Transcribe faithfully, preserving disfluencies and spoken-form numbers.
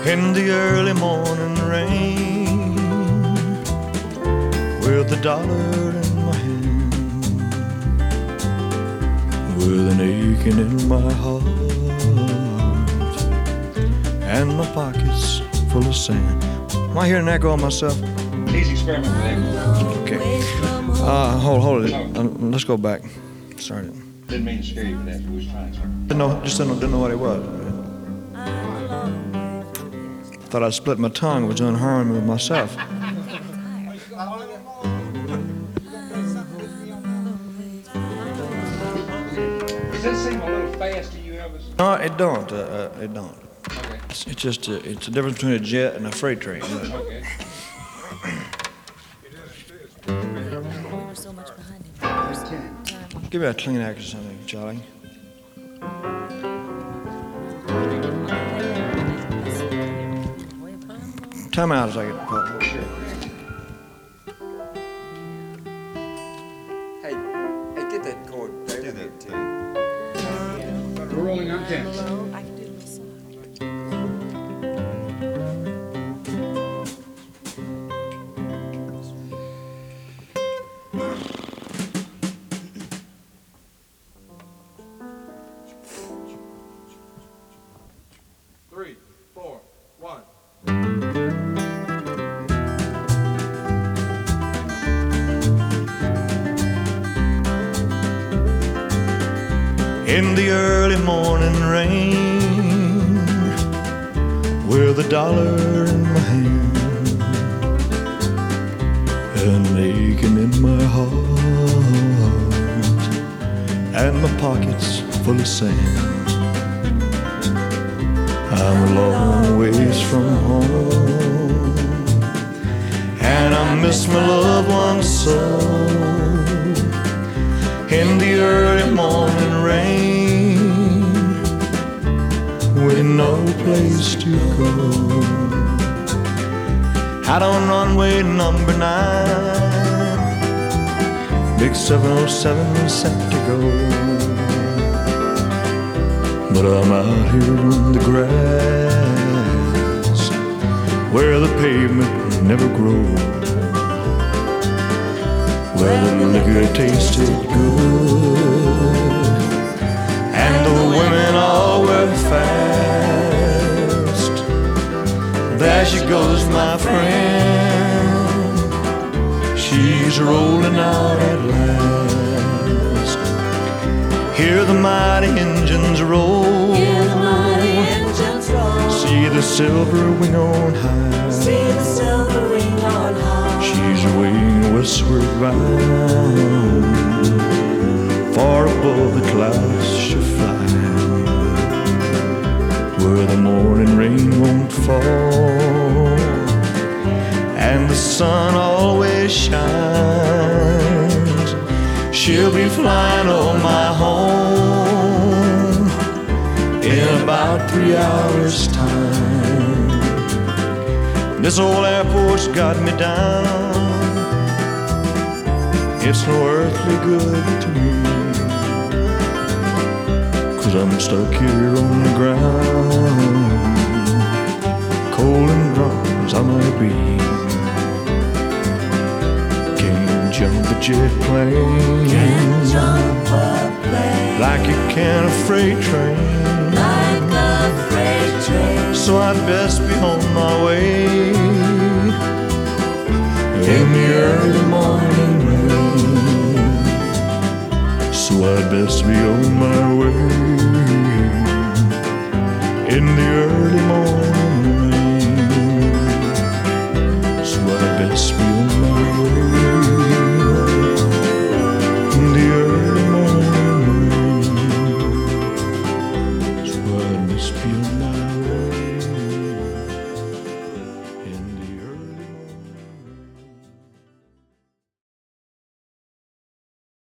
in the early morning rain, with a dollar in my hand, with an aching in my heart, and my pockets full of sand. Am I hearing an echo on myself? He's experimenting with echo. Okay. Uh, hold, hold it. Uh, let's go back. Sorry. Didn't mean to scare you with that. We was trying to. Didn't know, just didn't, didn't know what it was. Thought I split my tongue, was doing harmony with myself. Does that seem a little fast to you, Elvis? No, it don't. Uh, uh, it don't. Okay. It's, it's just a, it's the difference between a jet and a freight train. You know? Okay. We were so much behind him the first time. Give me a Kleenex or something, Charlie. Time out a second. Paul. Sure. Hey, hey, get that chord back in there, too. We're rolling on tennis. I can do this side. Three, four, one. In the early morning rain, with a dollar in my hand, and aching in my heart, and my pockets full of sand. I'm a long ways from home, and I miss my loved ones so. In the early morning rain, with no place to go, out on runway number nine, big seven oh seven set to go. But I'm out here on the grass, where the pavement never grows, where the liquor tasted good, and the women all were fast. There she goes, my friend, she's rolling out at last. Hear the mighty engines roll, Hear the mighty engines roll. see the silver wing on high. See the silver ring on high. She's winging westward bound, far above the clouds she'll fly, where the morning rain won't fall, and the sun always shines. She'll be flying on my home in about three hours' time. This old airport's got me down. It's no earthly good to me, 'cause I'm stuck here on the ground, cold and drunk as I might be. Can't jump a jet plane, Can't jump a plane like you can a freight train, like a freight train. so I'd best be on my way in the early morning rain. So I'd best be on my way.